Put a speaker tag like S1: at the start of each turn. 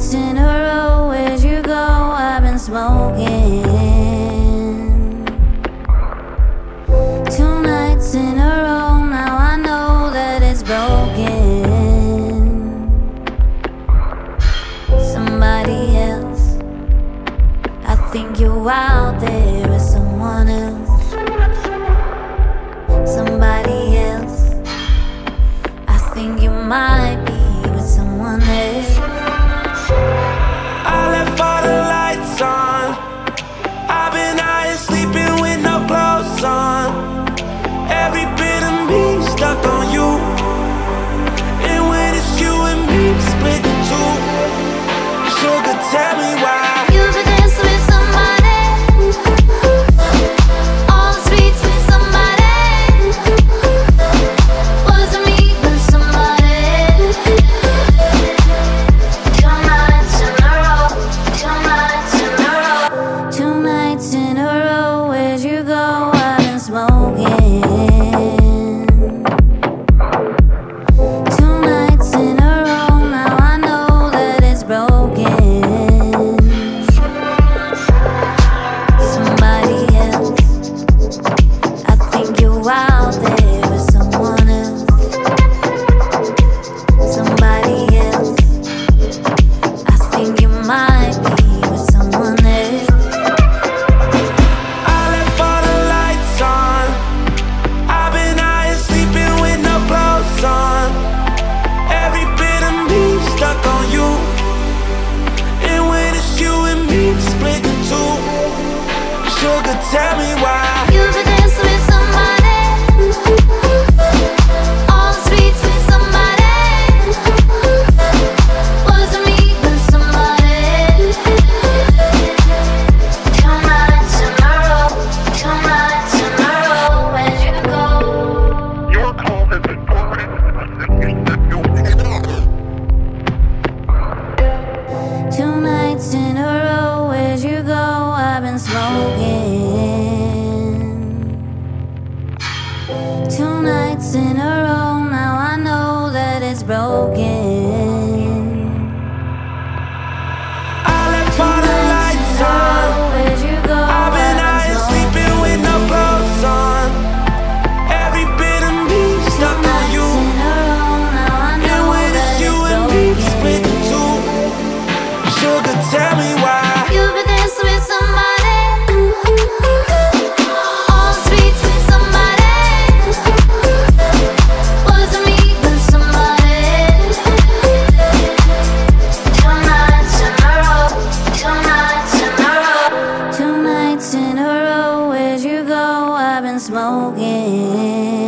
S1: nights in a row, where'd you go? I've been smoking. 2 nights in a row, now I know that it's broken. Somebody else, I think you're out there with someone else. Somebody else, I think you might be with someone else.
S2: I left all the lights on. I've been out here sleeping with no clothes on. Every bit of me stuck on you. And when it's you and me, split in two. Sugar, tell me why.
S1: You've been dancing with somebody, all the streets with somebody. Wasn't me, but somebody. 2 nights in a row, 2 nights in a row. 2 nights in a row, where'd you go? I've been smoking. 2 nights in a row, now I know that it's broken. Somebody else, I think you're out there with someone else. Somebody else, I think you might be with someone else.
S2: I left all the lights on. I've been out here sleeping with no clothes on. Every bit of me stuck on you. And when it's you and me, split in two. Sugar, tell me why.
S1: You've been dancing with somebody, all the streets with somebody. Wasn't me, but somebody. 2 nights in a row, 2 nights in a row. Where'd you go?
S3: Your call has been forwarded.
S1: 2 nights in a row, where'd you go? I've been smoking. 2 nights in a row, now I know that it's broken.
S2: I left all the lights on.
S1: Where'd you go?
S2: I've been out here sleeping with no clothes on. Every bit of me stuck on you. And when it's you and me, split in two. Sugar, tell me why.
S1: You've been dancing with somebody, all the streets with somebody. Wasn't me, but somebody. 2 nights in a row, 2 nights in a row. 2 nights in a row, where'd you go? I've been smoking.